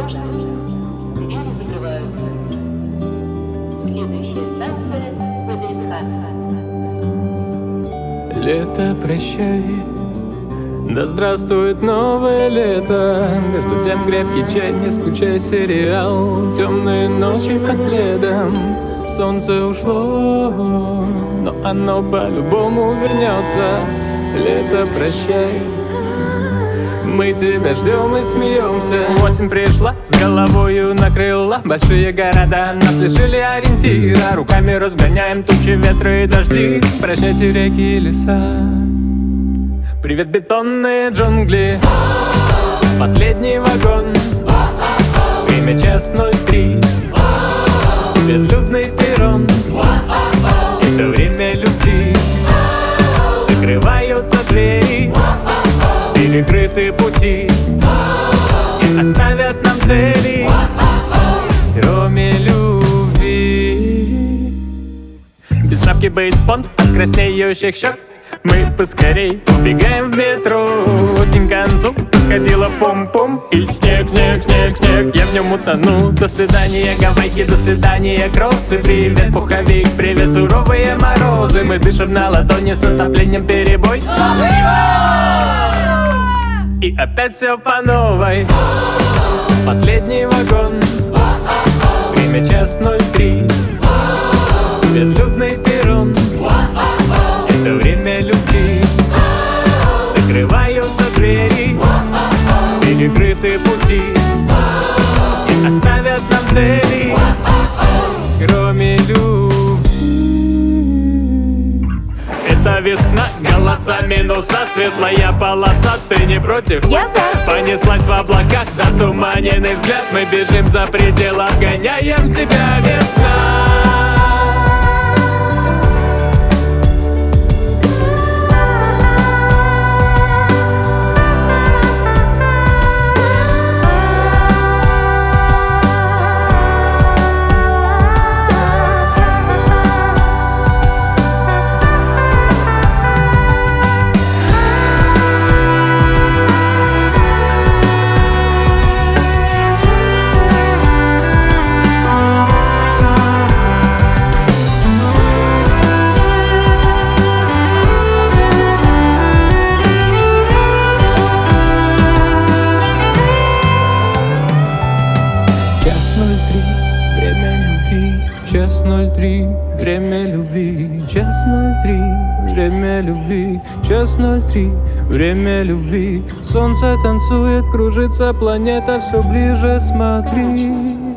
Двери закрываются. Следующая станция ВДНХ. Лето, прощай, да здравствует новое лето. Между тем крепкий чай, не скучай, сериал. Темные ночи под пледом, солнце ушло, но оно по-любому вернется. Лето, прощай, мы тебя ждем и смеемся. Осень пришла, с головою накрыла большие города, нас лишили ориентира. Руками разгоняем тучи, ветры и дожди. Прощайте реки и леса, привет, бетонные джунгли. Последний вагон, время 1:03. Безлюдный перрон, это время любви. Закрываются двери, перекрыты пути, и оставят нам цели, кроме любви. Без шапки бейсбол от краснеющих щек мы поскорей убегаем в метро. Осень к концу, ходила пум-пум, и снег, снег, снег, снег. Я в нем утону. До свидания, гавайки, до свидания, кроссы. Привет, пуховик, привет, суровые морозы. Мы дышим на ладони с отоплением, перебой. И опять все по новой. Последний вагон, время 1:03. Безлюдный перрон, это время любви. Закрываются двери, перекрыты пути, и оставят нам цели, кроме любви. Это весна, голоса, минуса, светлая полоса. Ты не против? Я за. Понеслась в облаках, затуманенный взгляд. Мы бежим за пределы, обгоняем себя. Весна. Час 03, время любви. Час 03, время любви. Час 03, время любви. Солнце танцует, кружится планета, все ближе, смотри.